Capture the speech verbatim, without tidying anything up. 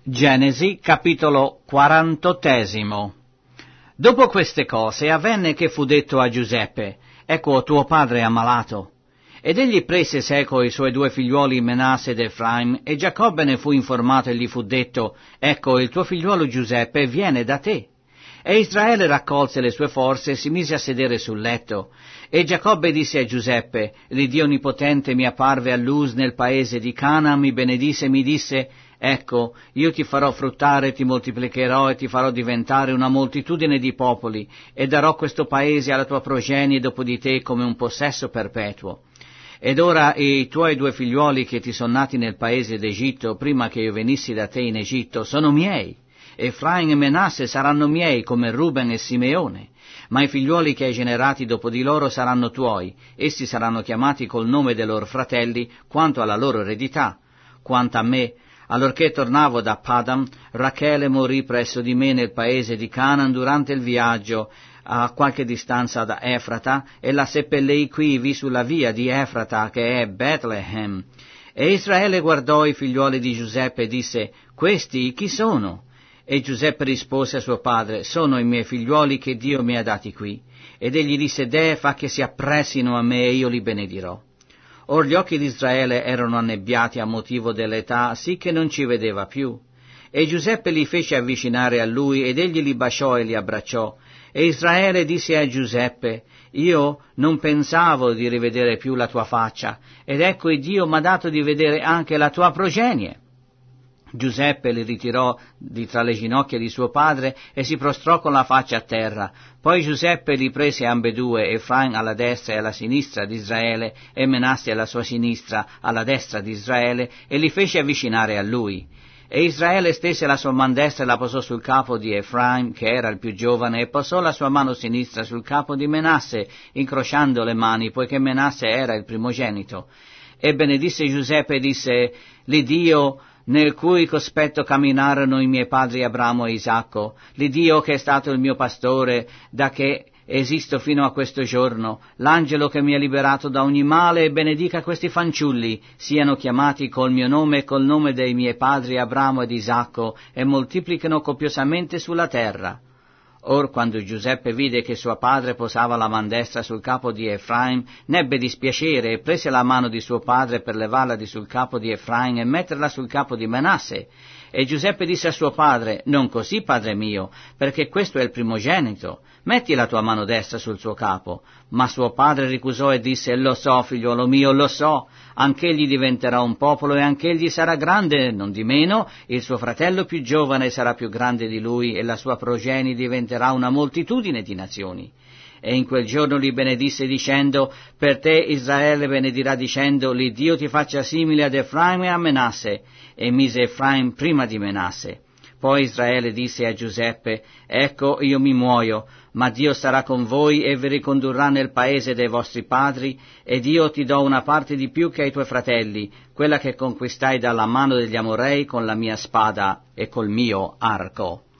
Genesi capitolo quarantottesimo. Dopo queste cose avvenne che fu detto a Giuseppe: ecco, tuo padre è ammalato. Ed egli prese seco i suoi due figliuoli Menasse ed Efraim, e Giacobbe ne fu informato e gli fu detto: ecco, il tuo figliuolo Giuseppe viene da te. E Israele raccolse le sue forze e si mise a sedere sul letto. E Giacobbe disse a Giuseppe: l'Iddio Onnipotente mi apparve a Luz nel paese di Canaan, mi benedisse e mi disse: ecco, io ti farò fruttare, ti moltiplicherò e ti farò diventare una moltitudine di popoli, e darò questo paese alla tua progenie dopo di te come un possesso perpetuo. Ed ora i tuoi due figliuoli che ti sono nati nel paese d'Egitto, prima che io venissi da te in Egitto, sono miei. Efraim e Menasse saranno miei come Ruben e Simeone, ma i figliuoli che hai generati dopo di loro saranno tuoi, essi saranno chiamati col nome dei loro fratelli quanto alla loro eredità. Quanto a me, allorché tornavo da Padam, Rachele morì presso di me nel paese di Canaan durante il viaggio a qualche distanza da Efrata, e la seppellei quivi sulla via di Efrata, che è Bethlehem. E Israele guardò i figliuoli di Giuseppe e disse: questi chi sono? E Giuseppe rispose a suo padre: sono i miei figliuoli che Dio mi ha dati qui. Ed egli disse: Deh, fa che si appressino a me e io li benedirò. Or gli occhi di Israele erano annebbiati a motivo dell'età, sì che non ci vedeva più. E Giuseppe li fece avvicinare a lui, ed egli li baciò e li abbracciò. E Israele disse a Giuseppe: io non pensavo di rivedere più la tua faccia, ed ecco il Dio m'ha dato di vedere anche la tua progenie. Giuseppe li ritirò di tra le ginocchia di suo padre e si prostrò con la faccia a terra. Poi Giuseppe li prese ambedue, Efraim alla destra e alla sinistra di Israele, e Menasse alla sua sinistra, alla destra di Israele, e li fece avvicinare a lui. E Israele stese la sua man destra e la posò sul capo di Efraim, che era il più giovane, e posò la sua mano sinistra sul capo di Menasse, incrociando le mani, poiché Menasse era il primogenito. E benedisse Giuseppe e disse: l'Iddio nel cui cospetto camminarono i miei padri Abramo e Isacco, l'Iddio che è stato il mio pastore da che esisto fino a questo giorno, l'angelo che mi ha liberato da ogni male, e benedica questi fanciulli, siano chiamati col mio nome e col nome dei miei padri Abramo ed Isacco, e moltiplichino copiosamente sulla terra. Or quando Giuseppe vide che suo padre posava la man destra sul capo di Efraim, n'ebbe dispiacere e prese la mano di suo padre per levarla di sul capo di Efraim e metterla sul capo di Menasse. E Giuseppe disse a suo padre: non così, padre mio, perché questo è il primogenito, metti la tua mano destra sul suo capo. Ma suo padre ricusò e disse: lo so, figliuolo mio, lo so, anch'egli diventerà un popolo e anch'egli sarà grande, non di meno, il suo fratello più giovane sarà più grande di lui, e la sua progenie diventerà una moltitudine di nazioni. E in quel giorno li benedisse dicendo: per te Israele benedirà dicendo: l'Iddio ti faccia simile ad Efraim e a Menasse. E mise Efraim prima di Menasse. Poi Israele disse a Giuseppe: ecco, io mi muoio, ma Dio sarà con voi e vi ricondurrà nel paese dei vostri padri, ed io ti do una parte di più che ai tuoi fratelli, quella che conquistai dalla mano degli Amorei con la mia spada e col mio arco.